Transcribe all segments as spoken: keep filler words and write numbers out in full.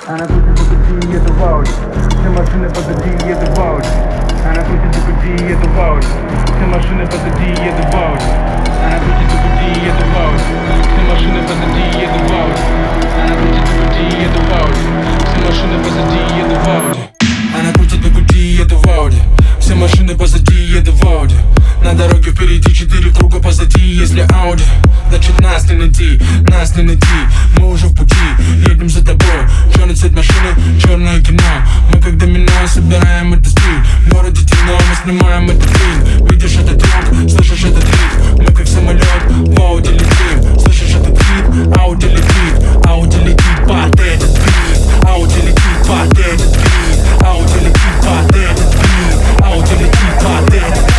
Она крутит дикути, еду в Ауди. Все машины позади, еду в Ауди. Она крутит дикути, еду в Ауди. Все машины позади, еду в Ауди. Она крутит дикути, еду в Ауди. Все машины позади, еду в Ауди. Она крутит дикути, еду в Ауди. Все машины позади, еду в Ауди. Она крутит дикути, еду в Ауди. Все машины позади, еду в Ауди. На дороге впереди четыре круга позади. Если Ауди, значит нас не найти, нас не найти. Мы уже в пути, едем за тобой. Черный цвет машины, черное кино. Мы как домино собираем этот стиль. В городе темно, мы снимаем этот фильм. Видишь этот звук, слышишь этот ритм. Мы как самолет, в Ауди летим. Слышишь этот хит, Ауди летит. Ауди летит под этот бит. Ауди летит под этот бит. Ауди летит под этот бит. Ауди летит под этот бит.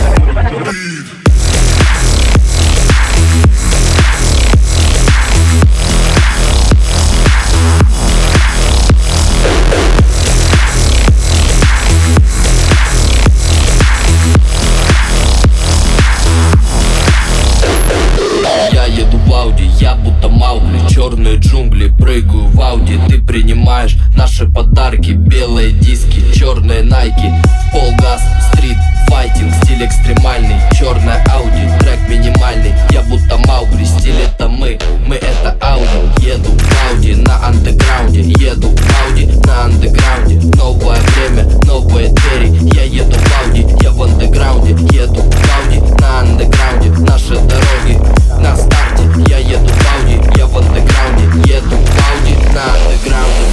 Я будто Маугли, черные джунгли, прыгаю в Ауди. Ты принимаешь наши подарки, белые диски, черные найки. В полгаз, стрит, файтинг, стиль экстремальный. Черная Ауди, трек минимальный. Я будто Маугли, стиль это мы, мы это Ауди. Еду в Ауди на андеграунде, еду в Ауди на андеграунде. Новое время, новые двери. Я еду в Ауди, я в андеграунде. Еду в Ауди на андеграунде. Наши дороги на старте. Я еду в Ауди, я в андеграунде. Еду в Ауди на андеграунде.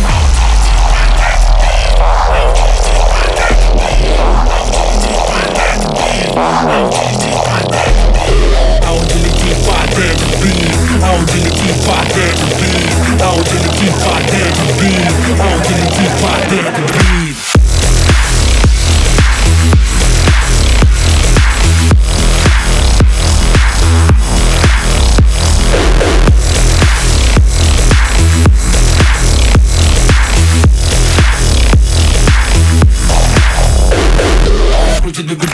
Ауди летит под этот бит. Ауди летит под этот бит. Ауди летит под этот бит. Ауди летит под этот бит. Крутит